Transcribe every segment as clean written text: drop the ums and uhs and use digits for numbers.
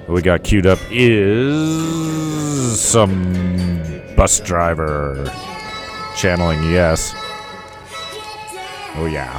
What we got queued up is some bus driver channeling Yes. Oh yeah.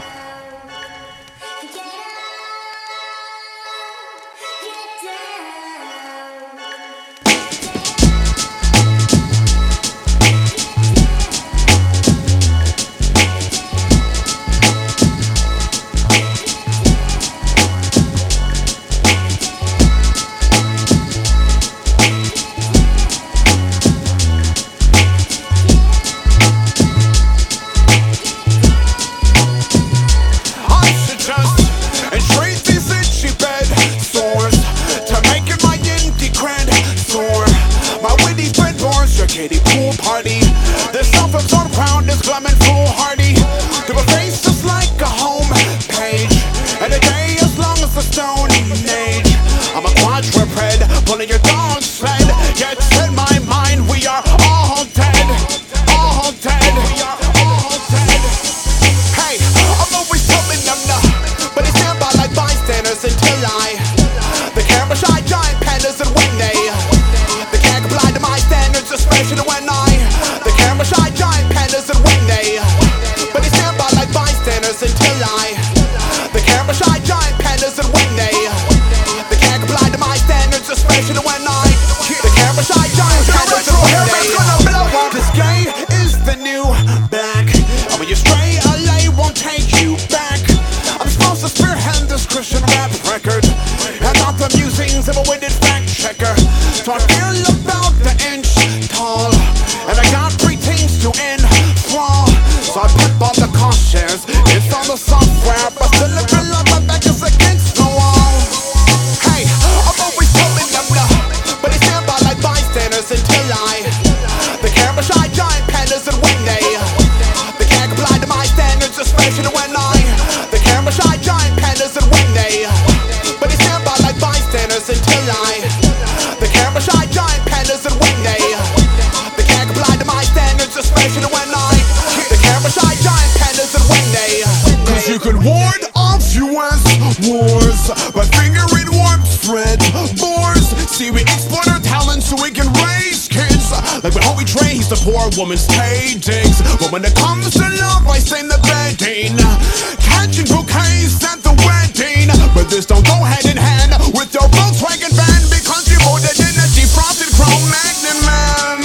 Woman's takings, but when it comes to love, I sing the bedding. Catching bouquets at the wedding, but this don't go hand in hand with your Volkswagen van because you voted in a defrosted chrome magnet man.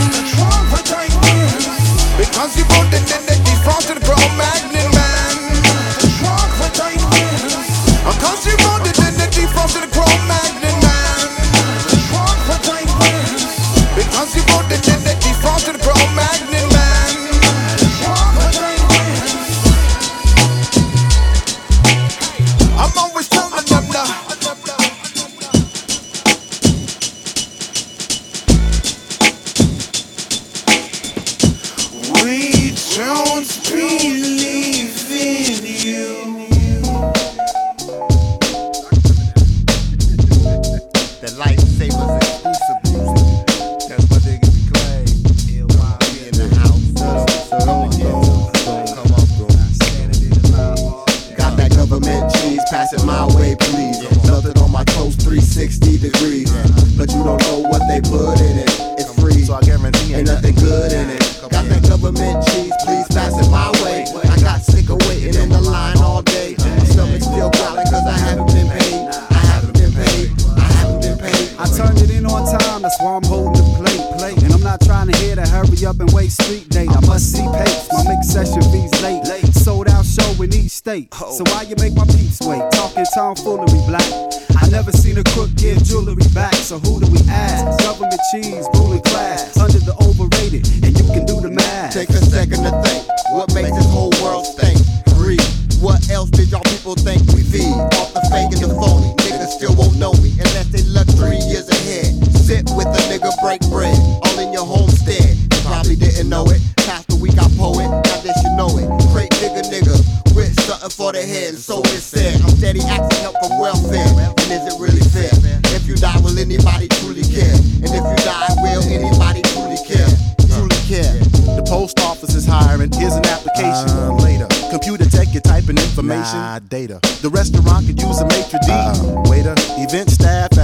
Because you voted in a defrosted chrome magnet man. Because you voted in a defrosted chrome magnet man. Because you voted in a defrosted chrome magnet man. I'm always telling them we don't believe in you. The Lifesavers exclusive music. That's my nigga Clay. LYB in the house. Got that government cheese, pass it my way, please. Melted on my toast 360 degrees. But you don't know what they put in it. It's free, so I guarantee ain't nothing good in it. Got that government cheese, please pass it my way. I got sick of waiting in the line all day. My stomach's still growling cause I haven't been paid. I haven't been paid. I haven't been paid. I turned it in on time, that's why I'm holding the plate. And I'm not trying to hear the hurry up and wait street date. I must see pace, my mix session fees late. Sold out show in each state. So why you make my peeps wait? Talking tomfoolery black. I never seen a crook give jewelry back. So who do we ask? Government cheese, ruling class. Under the overrated, and you can do the math. Take a second to think, what makes this whole world stink? Greed. What else did y'all people think we feed? Off the fake and the phony, niggas still won't know me unless they look 3 years ahead. Sit with a nigga, break bread, all in your homestead. You probably didn't know it. Past the week I poet, now that you know it. Crate digger nigga, with something for the head, and so it's said. I'm steady asking help from welfare, and is it really fair? If you die, will anybody truly care? And if you die, will anybody truly care? Truly care. The post office is hiring, here's an application. Later. Computer tech, you're typing information. Data. The restaurant could use a maitre d'. Waiter. Event staff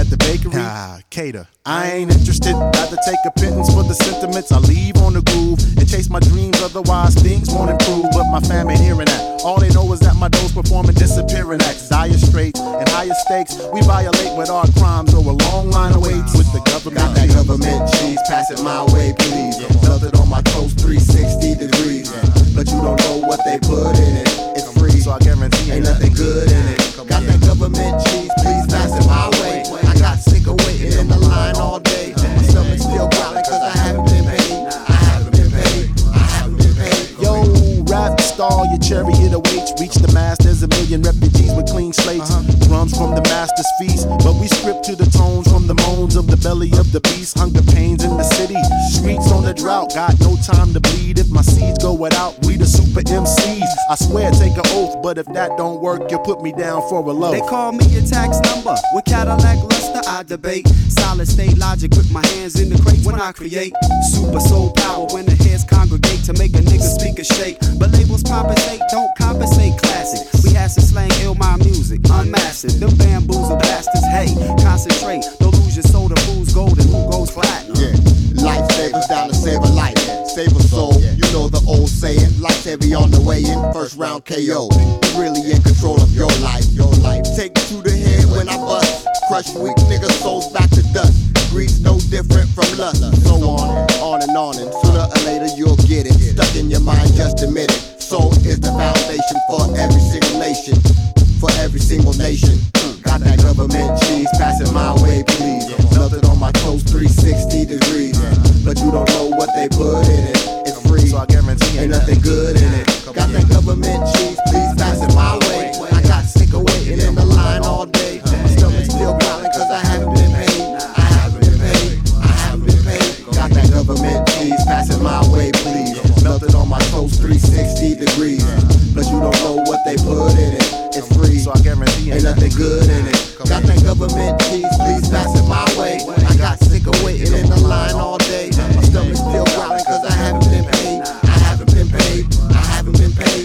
at the bakery. Cater. I ain't interested. Rather take a pittance for the sentiments. I leave on the groove and chase my dreams. Otherwise, things won't improve. But my fam ain't hearing that. All they know is that my doors performing disappearing acts. Dire straits and higher stakes. We violate with our crimes, or a long line awaits with the government. Got that government cheese, pass it my way, please. Melted on my toast 360 degrees. But you don't know what they put in it. It's free, So I guarantee ain't nothing good in it. Got that government cheese, please pass it my way. I got sick of waiting in the line all day. My stomach's still growling cause I haven't been paid. I haven't been paid. I haven't been paid. Yo, rap star, your chariot awaits. Reach the mass, there's a million refugees with clean slates. Drums from the master's feast, but we script to the tones from the moans of the belly of the beast. Hunger pains in the city, streets on the drought. Got no time to bleed. If my seeds go without, we the super MCs. I swear, take an oath, but if that don't work, you'll put me down for a loaf. They call me a tax number. With Cadillac luster, I debate. Solid state logic with my hands in the crates when I create. Super soul power when the heads congregate to make a nigga speak a shake. But labels compensate, don't compensate classic. We has to slang ill my music, unmasked. Them bamboozle bastards, hey, concentrate. Don't lose your soul to fool's gold and who goes platinum. Yeah, lifesavers down to save a life, save a soul. You know the old saying, life's heavy on the way in, first round KO. You really in control of your life, your life. Take to the head when I bust, crush weak niggas' souls back to dust. Greed's no different from lust. So on and on, and sooner or later you'll get it. Stuck in your mind, just admit it. Soul is the foundation for every single nation, for every single nation. Got that government cheese, pass it my way, please. Melted on my toast 360 degrees. But you don't know what they put in it. It's free, So I guarantee ain't nothing good in it. Got that government cheese, please pass it my way. I got sick of waiting in the line all day. My stomach's still growling cause I haven't been paid. I haven't been paid. I haven't been paid. Got that government cheese, pass it my way, please. Melted on my toast 360 degrees. But you don't know what they put in it. It's free, So I guarantee ain't nothing good in it. Got that government cheese, please pass it my way. I got sick of waiting in the line all day. My stomach's still growling cause I haven't been paid. I haven't been paid. I haven't been paid.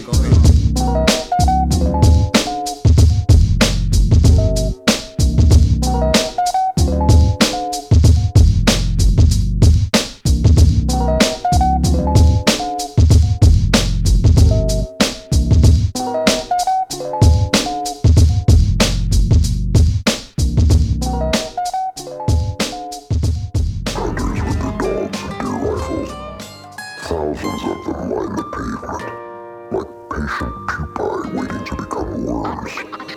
Thousands of them line the pavement, like patient pupae waiting to become worms.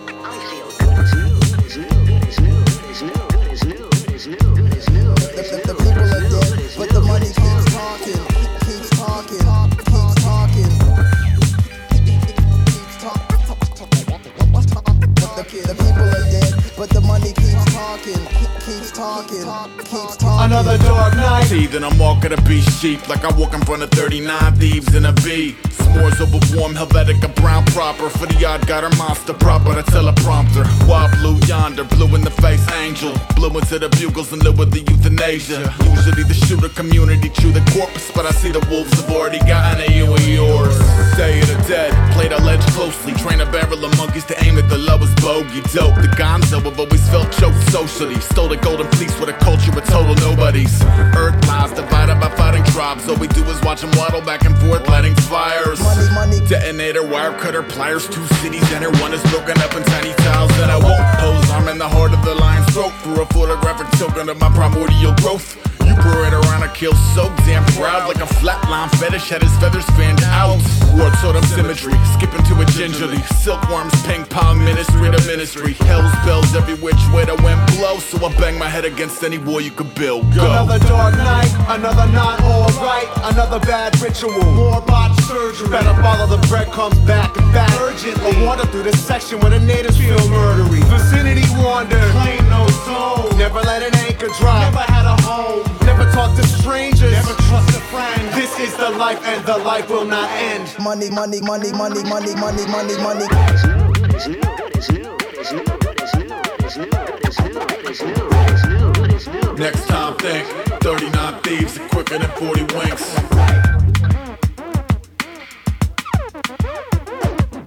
The people are dead, but the money keeps talking, keeps talking, keeps talking. The people are dead, but the money keeps talking, keeps talking, keeps talking. Another dark night. See that I'm walking a beast sheep like I walk in front of 39 thieves in a V. S'mores over warm Helvetica brown proper for the odd got her monster proper to teleprompter. Wild blue yonder, blue in the face angel, blue into the bugles and live with the euthanasia. Usually the shooter community chew the corpus, but I see the wolves have already gotten a you and yours. Day of the dead, played our ledge closely, train a barrel of monkeys to aim at the lowest bogey. Dope, the gonzo have always felt choked socially. Stole the golden fleece with a culture of total nobodies. Earth lies divided by fighting tribes. All we do is watch them waddle back and forth, lighting fires. Money, money. Detonator, wire cutter, pliers, 2 cities enter. One is broken up in tiny tiles that I won't pose. I'm in the heart of the lion's throat for a photographic token of my primordial growth. You parade around a kill so damn proud, like a flatline fetish had his feathers fanned out. War totem symmetry, skipping to it gingerly. Silkworms, ping pong, ministry to ministry. Hell's bells every which way the wind blows, so I bang my head against any wall you could build. Go. Another dark night, another not alright, another bad ritual, more botched surgery. Better follow the breadcrumbs back and back urgently. I wander through this section where the natives feel murdery. Vicinity wander, claim no soul. Never let an anchor drop, never had a home. Never talk to strangers, never trust a friend. This is the life and the life will not end. Money, money, money, money, money, money, money, money. Next time think, 39 thieves are quicker than 40 winks.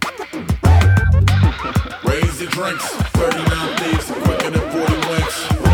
Raise your drinks, 39 thieves are quicker than 40 winks.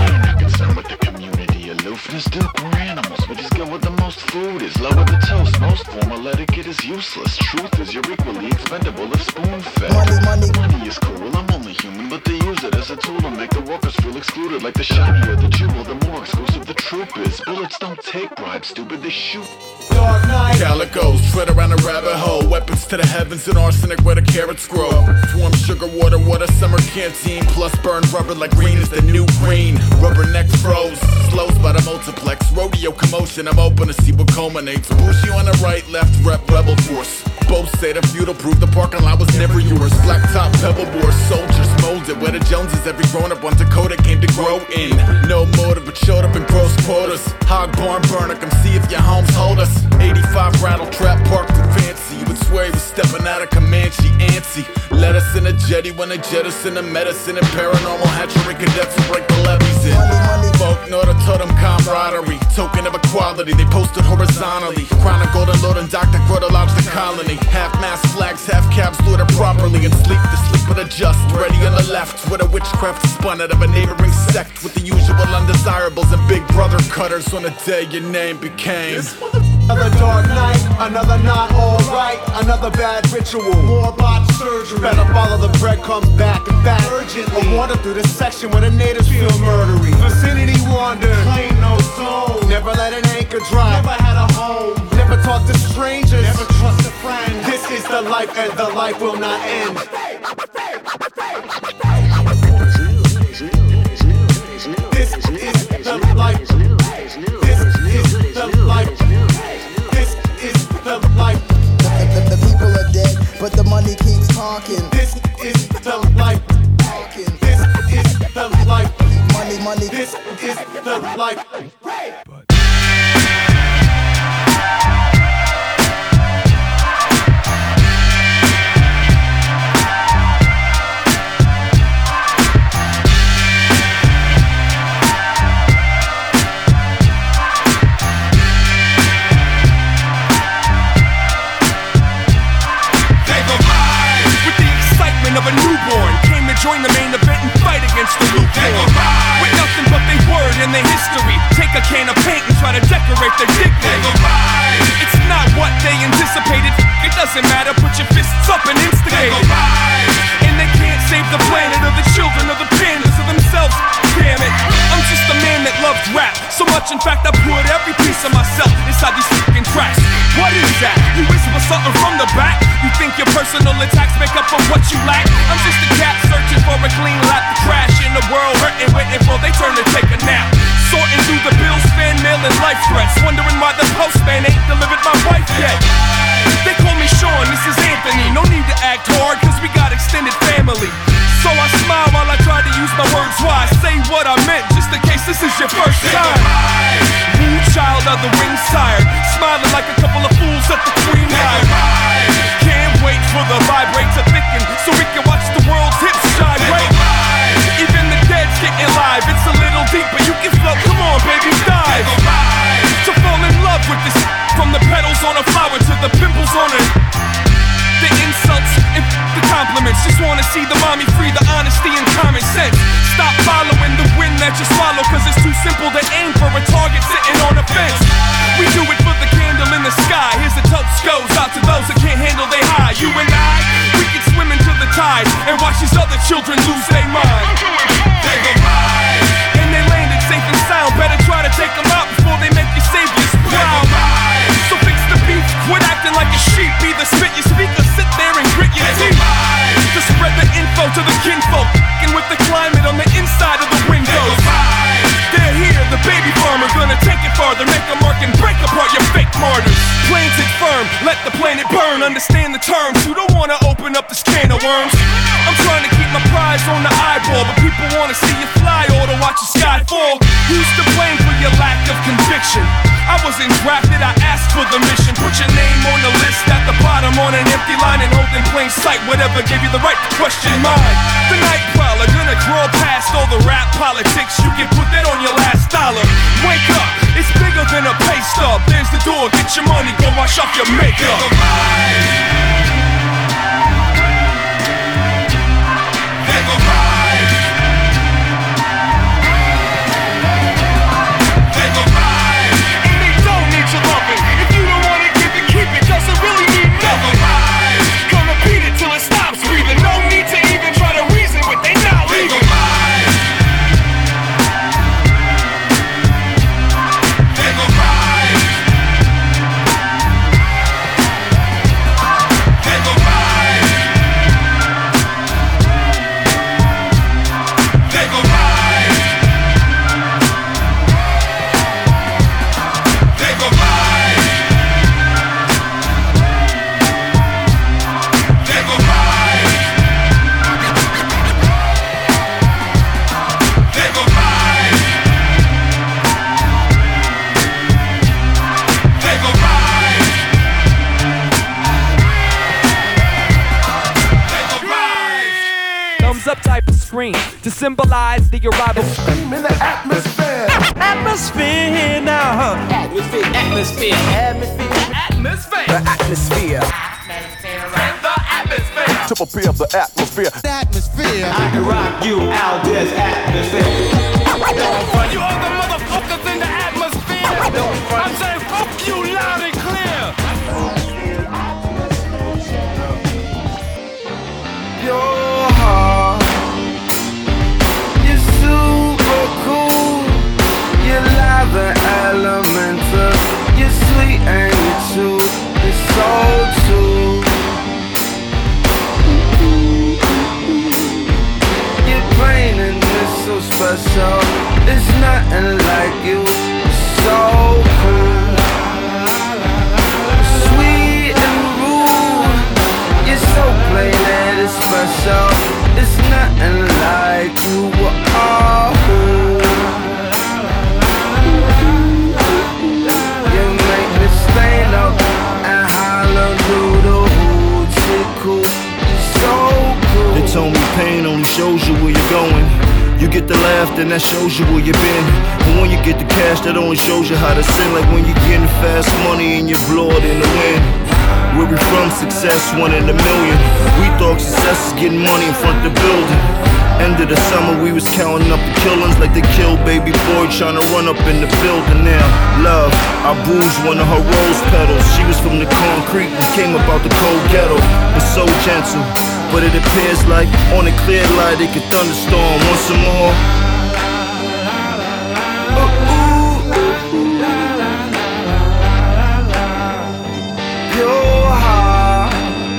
it is useless. Truth is you're equally expendable if spoon-fed. Money is cool, I'm only human, but they use it as a tool to make the workers feel excluded. Like the shinier the jewel, the more exclusive the troop is. Bullets don't take bribes, stupid, they shoot. Calicos, tread around a rabbit hole. Weapons to the heavens and arsenic where the carrots grow. Warm sugar water, what a summer canteen. Plus burned rubber like green is the new green. Rubbernecks froze, slows by the multiplex. Rodeo commotion, I'm open to see what culminates. Bushi on the right, left, rep, rebel force. Both say the feudal proof the parking lot was never yours. Flat top, pebble board, soldiers molded. Where the Joneses, every grown up on Dakota came to grow in. No motive, but showed up in gross quotas. Hog barn burner, come see if your homes hold us. 85 rattle trap parked too fancy. You would swear he was stepping out of Comanche, antsy. Let us in a jetty when they jettison the medicine and paranormal hatchery cadets will break the levees in. Folk know the totem camaraderie, token of equality. They posted horizontally. Crown of Golden Lord and Dr. Grotto lodged the colony. Half-mast flags, half-cabs loaded properly. And sleep the sleep of the just, ready on the left. Where the witchcraft spun out of a neighboring sect. With the usual undesirables and big brother cutters on the day your name became. Another dark night, another not alright, another bad ritual, more botched surgery. Better follow the breadcrumbs back and back urgently. I wander through the section where the natives feel murdery. Vicinity wander, claim no zone. Never let an anchor drop, never had a home. Never talk to strangers, never trust a friend. This is the life and the life will not end. This is the life. This is the life. The people are dead, but the money keeps talking. This is the life. This is the life. Money. This is the life. Of a newborn came to join the main event and fight against the lukewarm. With nothing but they word and their history, take a can of paint and try to decorate their dignity. It's not what they anticipated. It doesn't matter. Put your fists up and instigate it. And they can't save the planet or the children or the pandas or themselves. Damn it, I'm just a man that loves rap so much. In fact, I put every piece of myself inside these fucking tracks. What is that? You whisper something from the back? You think your personal attacks make up for what you lack? I'm just a cat searching for a clean lap to crash in the world, hurting, waiting for they turn to take a nap. Sorting through the bills, fan mail, and life threats, wondering why the postman ain't delivered my wife yet. They call me Sean, this is Anthony. No need to act hard, cause we got extended family. So I smile while I try to use my words wise. Say what I meant, just in case this is your first time. Woo child of the wings tired, smiling like a couple of fools at the Queen ride. Can't wait for the vibrate to thicken, so we can watch the world's hips gyrate. Even the dead's getting live, it's a little deep, but you can float, come on baby, dive. To fall in love with this, from the petals on a flower to the pimples on it. The insults and the compliments, just wanna see the mommy free, the honesty and common sense. Stop following the wind that you swallow, cause it's too simple to aim for a target sitting on a fence. We do it for the candle in the sky. Here's a toast goes out to those that can't handle their high. You and I, we can swim into the tide and watch these other children lose their mind. They go by, and they landed safe and sound. Better try to take them out before they make your saviors proud. So fix the beef, quit acting like a sheep. Either spit your speaker, sit there and grit your teeth. To spread the info to the kinfolk, and with the climate on the inside of the windows. They're here, the baby farmer, gonna take it farther, make a mark and break apart your fake martyrs. Planted firm, let the planet burn, understand the terms. You don't wanna open up this can of worms. I'm trying to keep my prize on the eyeball, but people wanna see you fly or to watch the sky fall. Who's to blame for your lack of conviction? I wasn't drafted, I asked for the mission. Put your name on the list at the bottom on an empty line and hold in plain sight whatever gave you the right to question mine. The night prowler, gonna crawl past all the rap politics. You can put that on your last dollar. Wake up, it's bigger than a pay stub. There's the door, get your money, go wash off your makeup. And they don't need your loving. If you don't wanna give it, keep it. Doesn't really screen to symbolize the arrival. Scream in the atmosphere. Atmosphere now. Atmosphere. Atmosphere. Atmosphere. Atmosphere. The atmosphere. Triple P of the atmosphere. Atmosphere. I can rock you out this atmosphere. You other motherfuckers in the atmosphere. I'm saying fuck you loud and clear. Your heart, you're super cool. You're live and elemental. You're sweet and you're true. You're so true. You're plain and you're so special. It's nothing like you. You're so cool. Sweet and rude. You're so plain and it's special. It's nothing like you. We're all cool. You make me stand up and holler through the hood. You're cool. You're so cool. They told me pain only shows you where you're going. You get the laugh, then that shows you where you've been. And when you get the cash, that only shows you how to sin. Like when you're getting fast money and you blow it in the wind. Where we from, success, 1 in a million. We thought success is getting money in front of the building. End of the summer, we was counting up the killings like they killed baby boy trying to run up in the building now. Love, I bruised one of her rose petals. She was from the concrete and came up out the cold ghetto. Was so gentle, but it appears like on a clear light it could thunderstorm once some more. Your heart,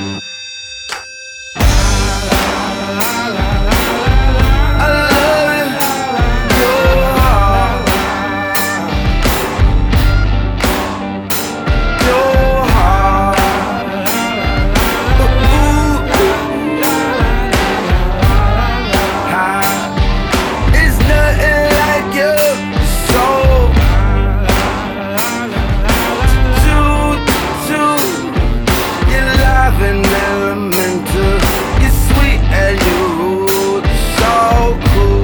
I love it. Your heart, your heart. It's nothing like you. So you're live and elemental. You're sweet and you're rude. So cool.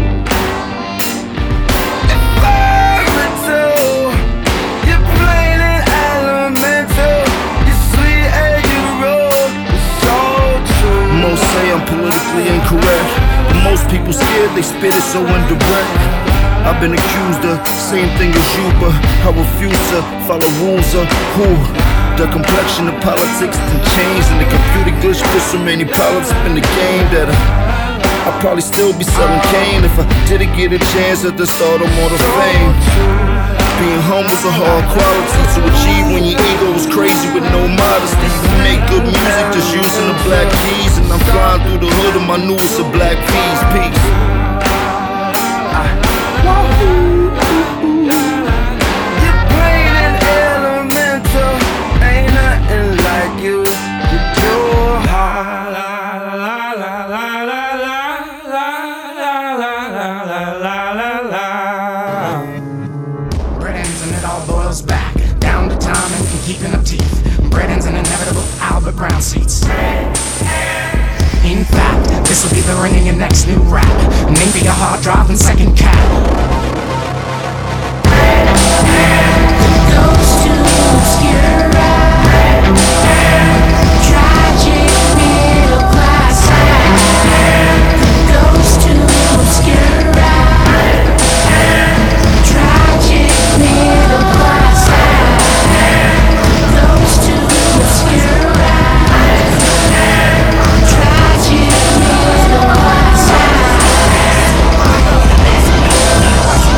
Environmental. You're plain and elemental. You're sweet and you're rude. You're so true. Most say I'm politically incorrect, but most people scared they spit it so indirect. I've been accused of same thing as you, but I refuse to follow rules of who. The complexion of politics done changed, and the computer glitch put so many problems up in the game that I'd probably still be selling cane if I didn't get a chance at the start of more fame. Being humble's a hard quality to achieve when your ego is crazy with no modesty. You make good music just using the black keys, and I'm flying through the hood of my newest of black peas. Peace. You're plain and elemental. Ain't nothing like you. You're pure heart. Bread ends and it all boils back down to time and keeping up teeth. Bread ends and inevitable Albert Brown seats. In fact, this will be the ringing your next new rap. Maybe a hard drive and second cap. Goes to obscure rap. Tragic middle class rap. Goes to obscure rap. Tragic middle class rap. Goes to obscure rap. Tragic middle class rap.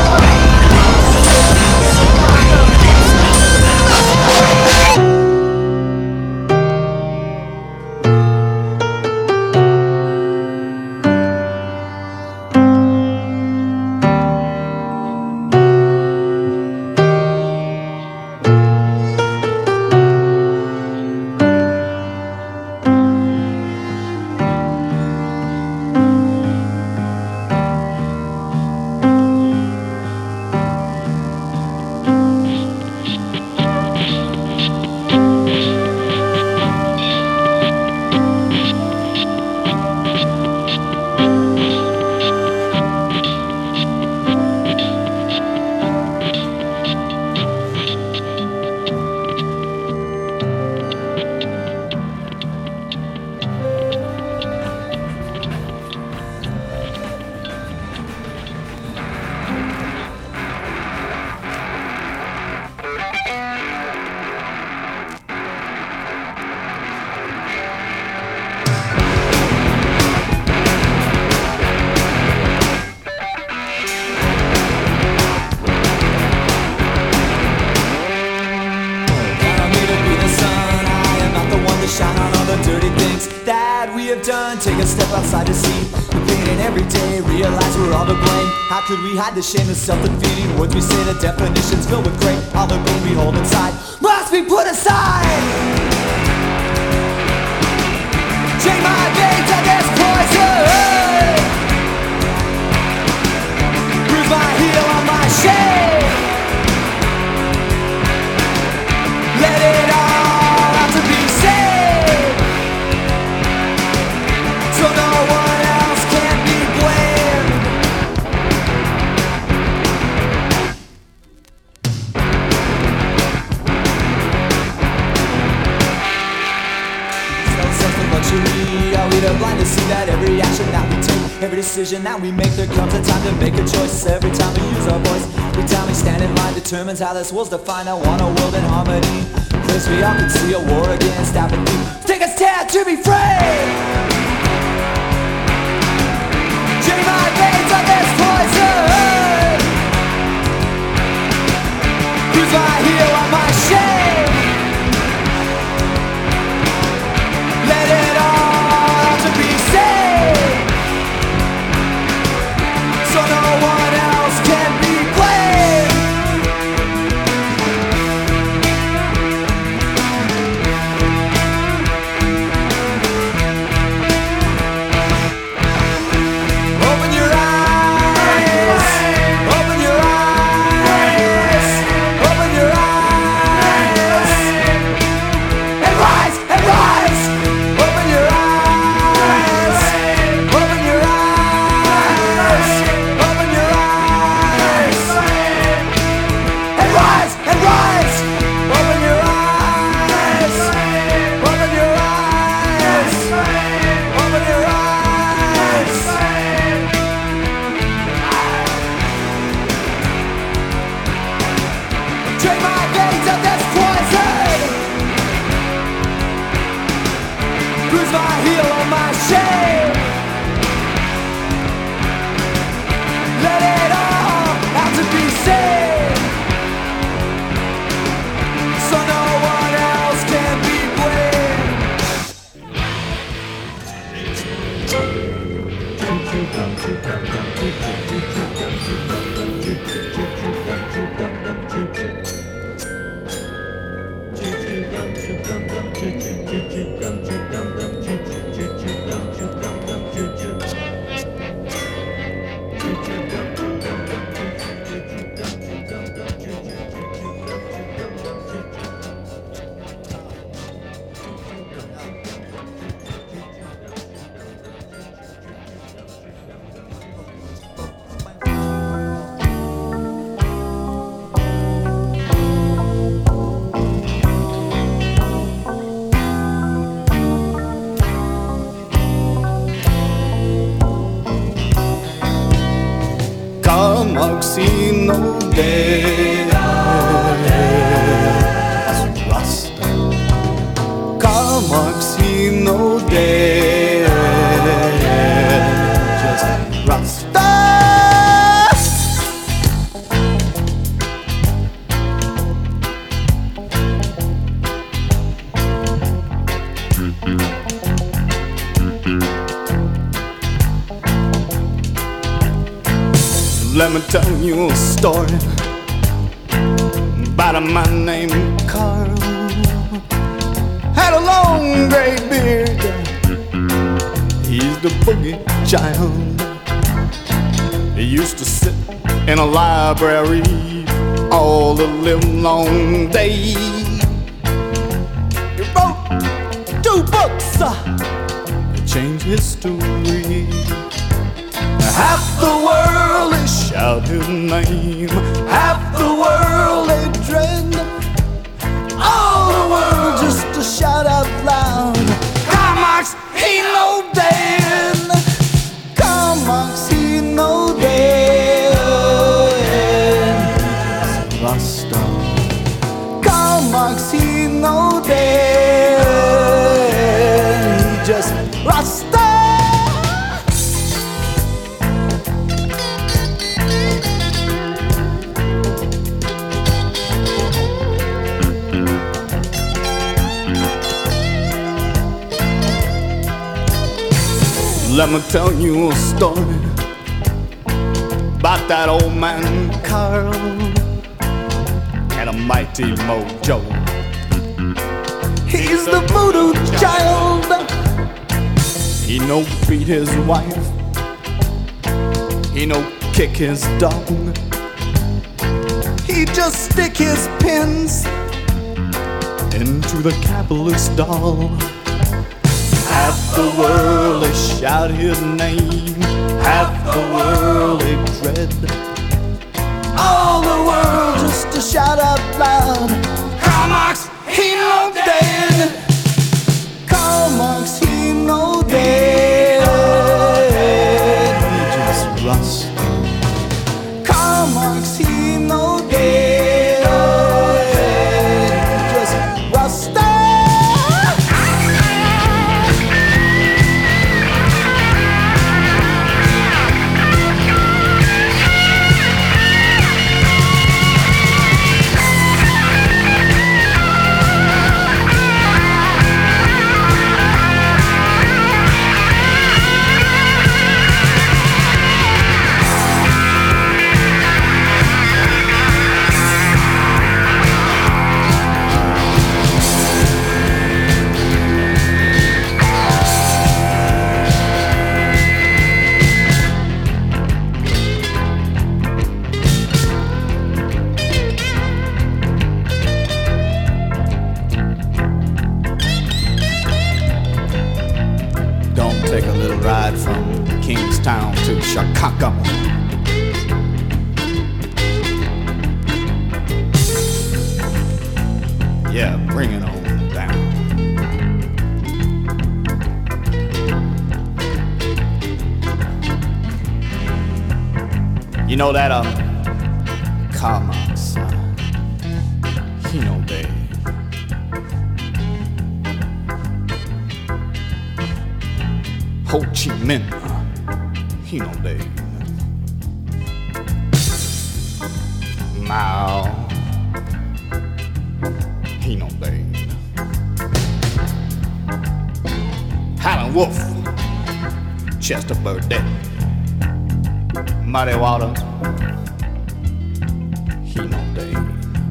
have done. Take a step outside to see the pain in every day. Realize we're all to blame. How could we hide the shame, the self-defeating words we say? The definitions filled with great. All the pain we hold inside must be put aside. Take my veins of this poison. Bruise my heel on my shame. Let it all out to be saved, so no one else can be blamed. No sense of luxury. Are we too blind to see that every action that we take, every decision that we make, there comes a time to make a choice. Every time we use our voice, every time we stand in line, determines how this world's defined. I want a world in harmony, place we all can see a war against apathy. Take a stand to be free. Drink my veins of this poison. Bruise my heel on my shame. Let it all out to be saved, so no one else can be blamed. Open your eyes, open your eyes, open your eyes, and rise, and rise. Open your eyes, open your eyes, open your eyes, and rise, and rise. Open your eyes, open your eyes, open your eyes. Drink my veins of this poison. Bruise my heel on my shame. Let it all out to be saved, so no one else can be blamed. Moxino Dance Rasta Moxino Dance Just Rasta. Let me tell you a story about a man named Carl. Had a long gray beard. He's the boogie child. He used to sit in a library all the live long day. He wrote 2 books that changed history. Half the world they shout his name, half the world they dread, all the world just to shout out loud. Karl Marx, he no dead. Karl Marx, he no dead. Rasta. Karl Marx, he no dead. He just Rasta. Let me tell you a story about that old man Carl and a mighty mojo. He's the voodoo child. He no beat his wife. He no kick his dog. He just stick his pins into the capitalist doll. Half the world they shout his name, half the world they dread. All the world just to shout out loud, Karl Marx, he no dead. Karl Marx, he no dead. He just rust. Karl Marx, he no dead. He just rusted. Take a little ride from Kingstown to Chicago. Yeah, bring it on down. You know that Karl Marx, he no dead. Ho Chi Minh, he no dead. Mao, he no dead. Howlin' Wolf, Chester Burdett, Muddy Waters, he no dead.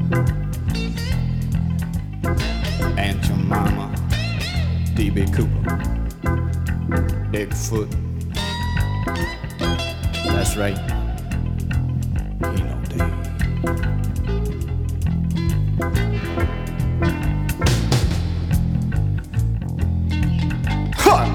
Aunt Jemima, D.B. Cooper, Bigfoot, that's right, he no dead. Huh.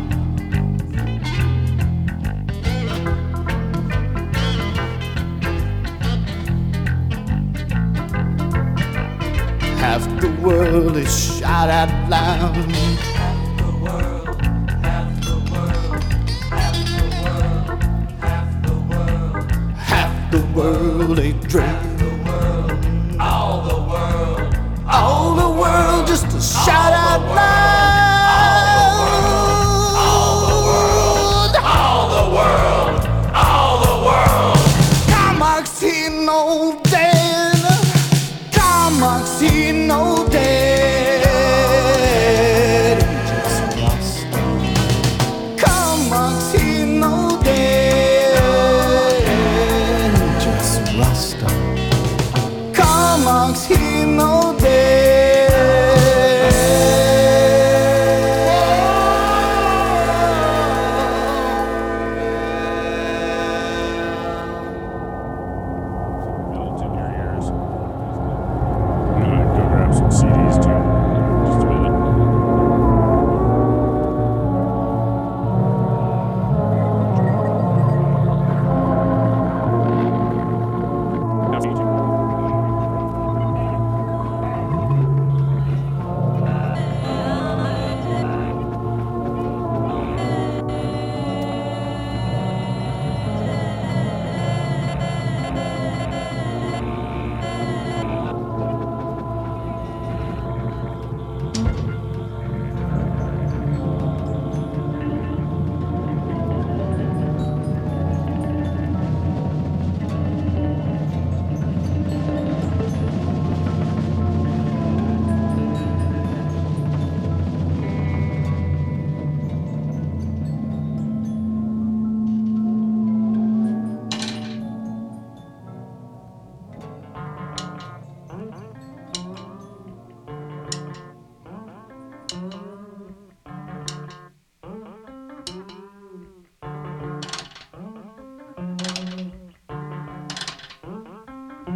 Half the world is shot out loud. The world they dread. All the world just to shout out loud. All the world. Karl Marx, he no dead. Karl Marx, he no dead. Just lost. Karl Marx, he no dead. Rasta. Karl Marx, he no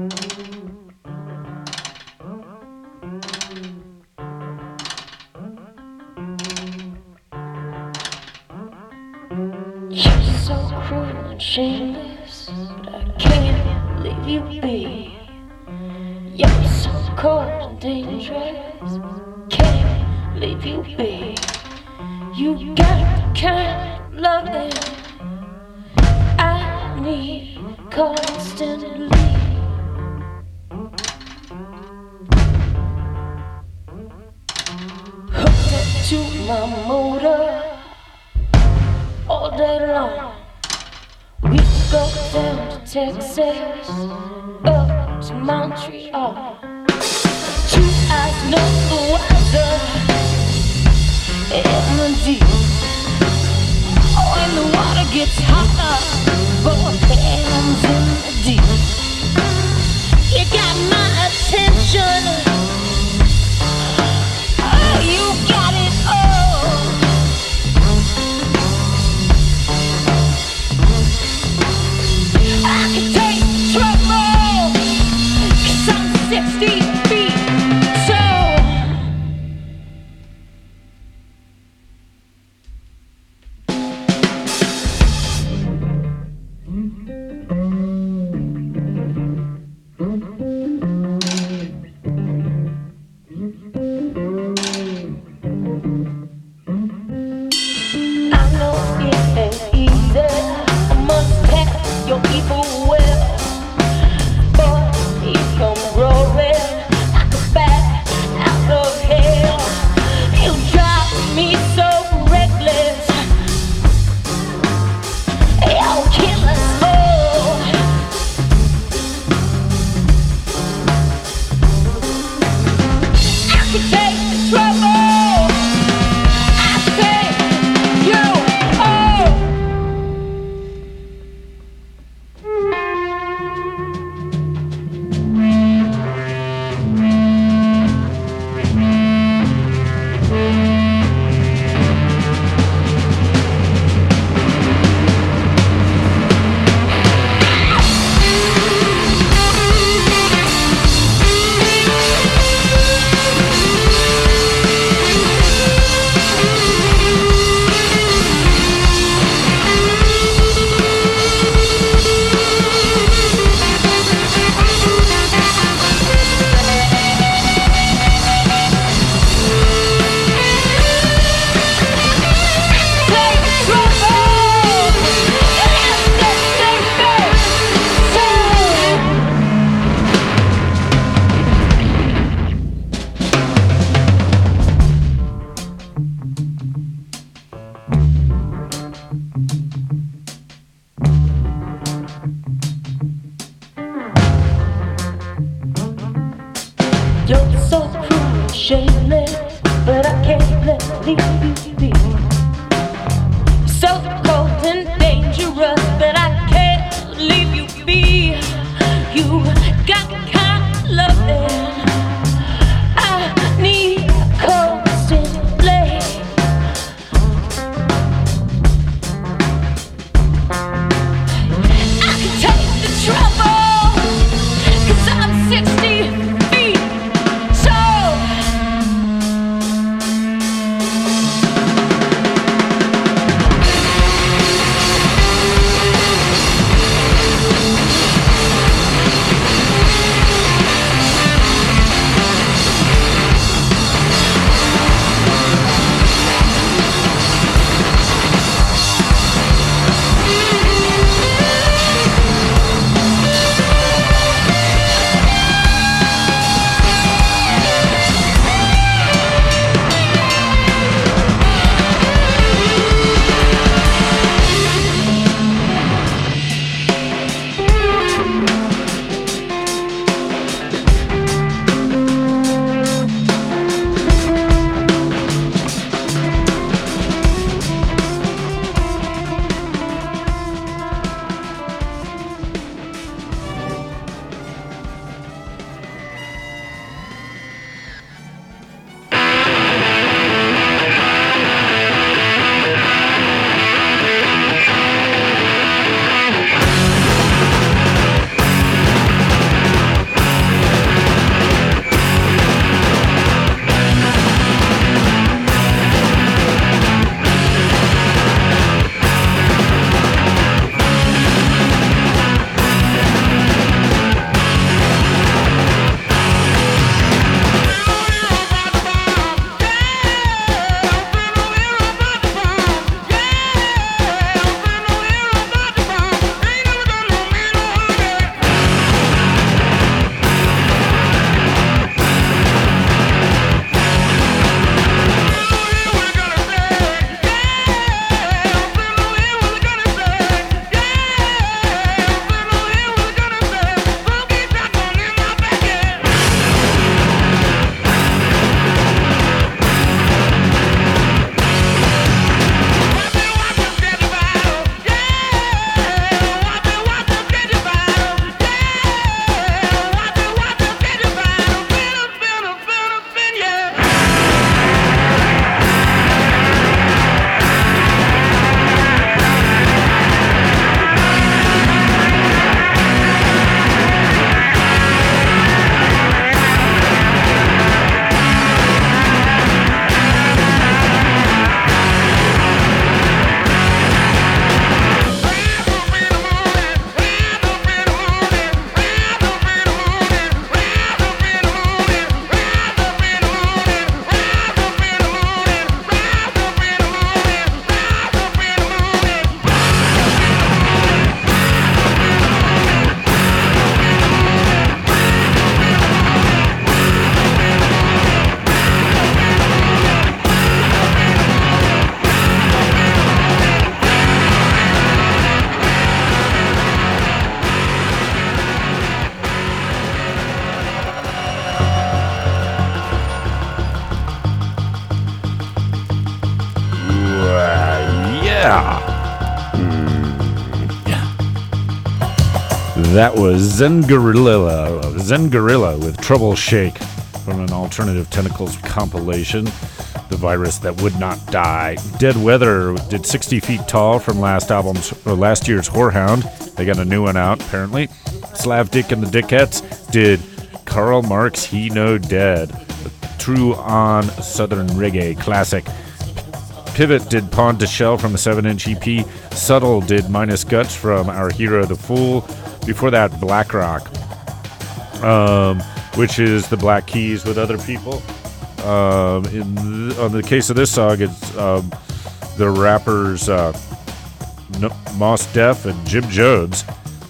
You're so cruel and shameless, but I can't leave you be. You're so cold and dangerous, can't leave you be. You got the kind of loving I need constantly. Hooked up to my motor all day long. We go down to Texas, up to Montreal. 2 eyes know the wiser in the deep. Oh, and the water gets hotter, both hands in the deep. You got my attention. Oh, you got it all. I can take trouble, 'cause I'm 60 feet tall. I know it ain't easy. I must have your evil will. Boy, you come roaring like a bat out of hell. You drive me so reckless. You'll kill us all. I can take the trouble. I take you all. You're so cruel and shameless, but I can't let leave you be. So cold and dangerous, but I can't leave you be. You got the kind of loving I need constantly. I can take the trouble, 'cause I'm 60 feet tall. Yeah. That was Zen Gorilla with Trouble Shake from an Alternative Tentacles compilation. The Virus That Would Not Die. Dead Weather did 60 Feet Tall from last year's Whorehound. They got a new one out, apparently. Slav Dick and the Dickettes did Karl Marx He No Dead. True on Southern Reggae classic. Pivot did Pond to Shell from a 7-inch EP. Subtle did Minus Guts from Our Hero the Fool. Before that, Black Rock, which is the Black Keys with other people. On the case of this song, it's the rappers Mos Def and Jim Jones.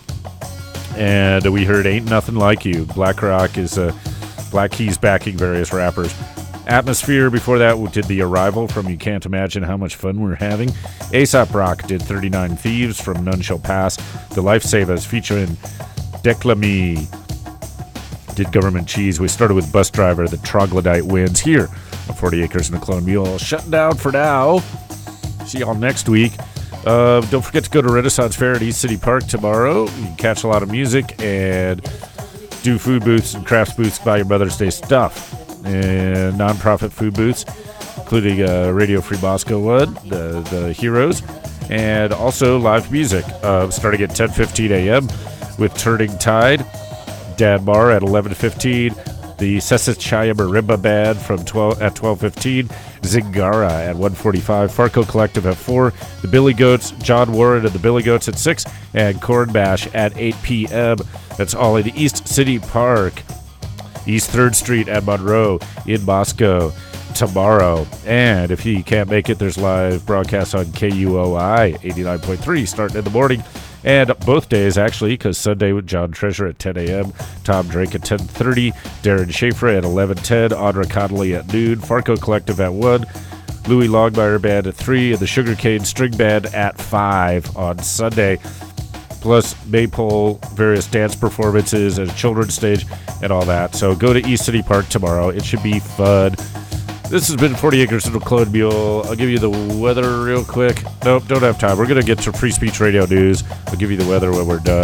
And we heard Ain't Nothing Like You. Black Rock is Black Keys backing various rappers. Atmosphere, before that, we did The Arrival from You Can't Imagine How Much Fun We're Having. A$AP Rock did 39 Thieves from None Shall Pass. The Lifesavers featuring Declamy did Government Cheese. We started with Bus Driver, The Troglodyte Wins here on 40 Acres and a Clone Mule. Shutting down for now. See y'all next week. Don't forget to go to Renaissance Fair at East City Park tomorrow. You can catch a lot of music and do food booths and crafts booths, buy your Mother's Day stuff. And non-profit food booths, including Radio Free Moscow one, the Heroes, and also live music starting at 10:15 a.m. with Turning Tide, Dan Marr at 11:15, the Sesachaya Marimba Band from 12:15, Zingara at 1:45, Farco Collective at 4, the Billy Goats, John Warren and the Billy Goats at 6, and Corn Bash at 8 p.m. That's all in East City Park. East 3rd Street at Monroe in Moscow tomorrow. And if you can't make it, there's live broadcasts on KUOI 89.3 starting in the morning. And both days, actually, because Sunday with John Treasure at 10 a.m., Tom Drake at 10:30, Darren Schaefer at 11:10, Audra Connolly at noon, Farco Collective at 1, Louis Longmire Band at 3, and the Sugarcane String Band at 5 on Sunday. Plus Maypole, various dance performances and children's stage and all that. So go to East City Park tomorrow. It should be fun. This has been 40 Acres and a Clone Mule. I'll give you the weather real quick. Nope, don't have time. We're going to get to Free Speech Radio News. I'll give you the weather when we're done.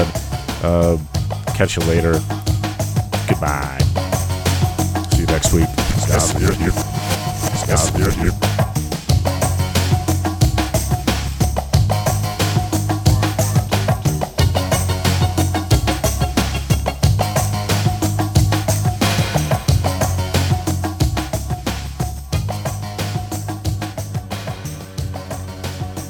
Catch you later. Goodbye. See you next week.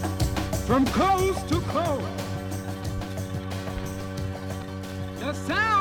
From coast to coast, the sound